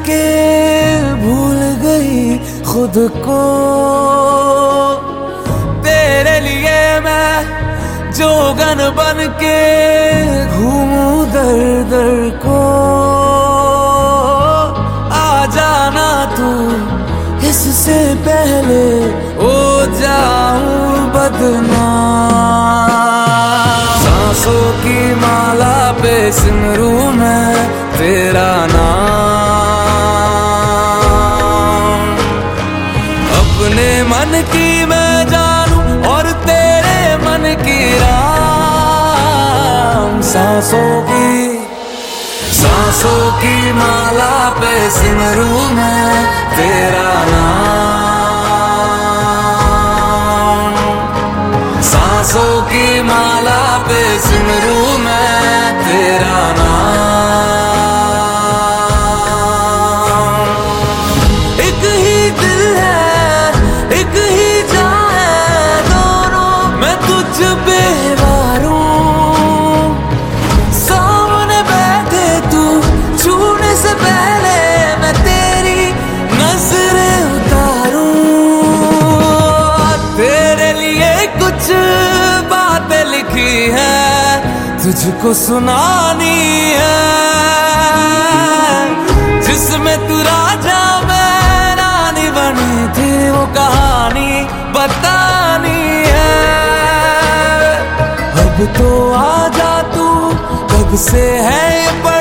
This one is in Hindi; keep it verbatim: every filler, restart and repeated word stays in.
के भूल गई खुद को। तेरे लिए मैं जोगन बन के घूमूं दर दर को। आ जाना तू इससे पहले हो जाऊं बदनाम। सांसों की माला पे सिमरूं मैं तेरा नाम। अपने मन की मैं जानूं और तेरे मन की राम। सांसों की सांसों की माला पे सिमरूं मैं तेरा नाम। सांसों की माला पे सिमरूं मैं तेरा नाम। एक ही दिल है एक ही जान है दोनों, मैं तुझ पे वारूं। सामने बैठे तू छूने से पहले मैं तेरी नजरें उतारूं। तेरे लिए कुछ बातें लिखी है तुझको सुनानी है, जिसमें तू राजा मैं रानी बनी थी वो कहानी बतानी है। अब तो आजा तू, कब से है ये